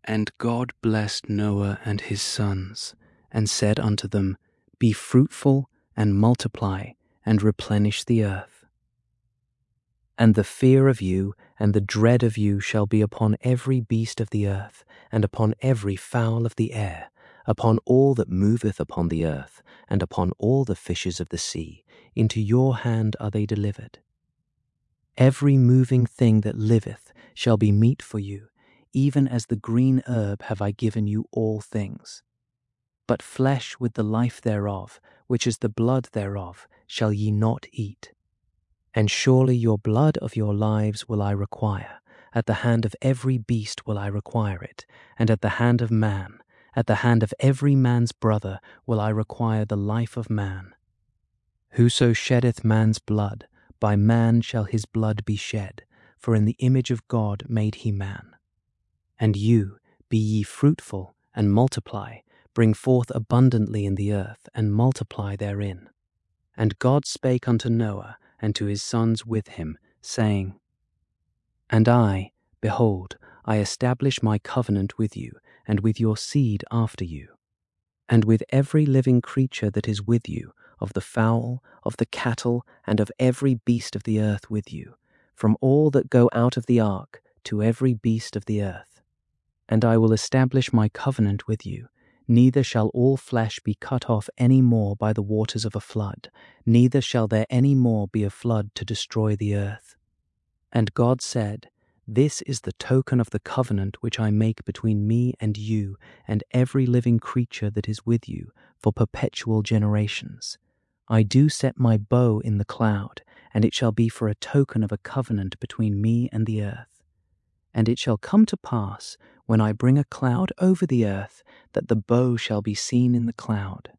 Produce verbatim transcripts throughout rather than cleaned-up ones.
And God blessed Noah and his sons, and said unto them, Be fruitful, and multiply, and replenish the earth. And the fear of you and the dread of you shall be upon every beast of the earth, and upon every fowl of the air, upon all that moveth upon the earth, and upon all the fishes of the sea. Into your hand are they delivered. Every moving thing that liveth shall be meat for you, even as the green herb have I given you all things. But flesh with the life thereof, which is the blood thereof, shall ye not eat. And surely your blood of your lives will I require. At the hand of every beast will I require it, and at the hand of man, at the hand of every man's brother will I require the life of man. Whoso sheddeth man's blood, by man shall his blood be shed, for in the image of God made he man. And you, be ye fruitful, and multiply, bring forth abundantly in the earth, and multiply therein. And God spake unto Noah, and to his sons with him, saying, And I, behold, I establish my covenant with you, and with your seed after you, and with every living creature that is with you, of the fowl, of the cattle, and of every beast of the earth with you, from all that go out of the ark to every beast of the earth. And I will establish my covenant with you, neither shall all flesh be cut off any more by the waters of a flood, neither shall there any more be a flood to destroy the earth. And God said, This is the token of the covenant which I make between me and you and every living creature that is with you for perpetual generations. I do set my bow in the cloud, and it shall be for a token of a covenant between me and the earth. And it shall come to pass, when I bring a cloud over the earth, that the bow shall be seen in the cloud.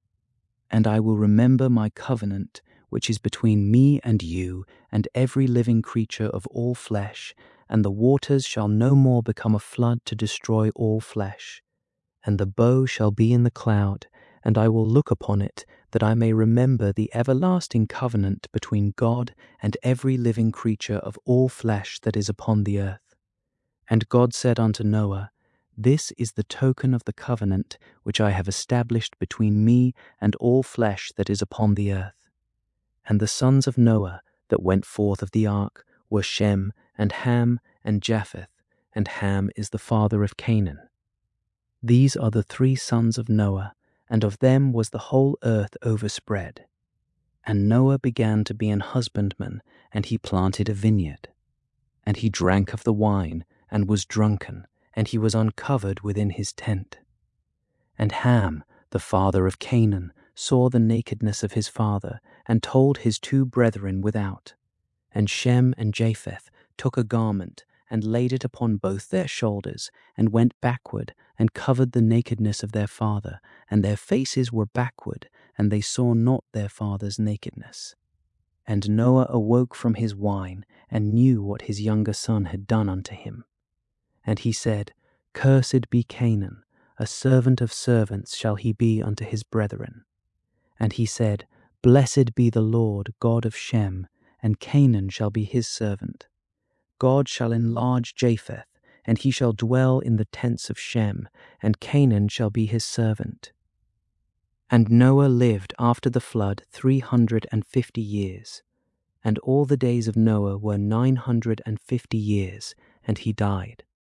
And I will remember my covenant, which is between me and you and every living creature of all flesh, and the waters shall no more become a flood to destroy all flesh. And the bow shall be in the cloud, and I will look upon it, that I may remember the everlasting covenant between God and every living creature of all flesh that is upon the earth. And God said unto Noah, This is the token of the covenant which I have established between me and all flesh that is upon the earth. And the sons of Noah that went forth of the ark were Shem, and Ham, and Japheth, and Ham is the father of Canaan. These are the three sons of Noah, and of them was the whole earth overspread. And Noah began to be an husbandman, and he planted a vineyard. And he drank of the wine, and was drunken, and he was uncovered within his tent. And Ham, the father of Canaan, saw the nakedness of his father, and told his two brethren without. And Shem and Japheth took a garment, and laid it upon both their shoulders, and went backward, and covered the nakedness of their father, and their faces were backward, and they saw not their father's nakedness. And Noah awoke from his wine, and knew what his younger son had done unto him. And he said, Cursed be Canaan, a servant of servants shall he be unto his brethren. And he said, Blessed be the Lord God of Shem, and Canaan shall be his servant. God shall enlarge Japheth, and he shall dwell in the tents of Shem, and Canaan shall be his servant. And Noah lived after the flood three hundred and fifty years, and all the days of Noah were nine hundred and fifty years, and he died.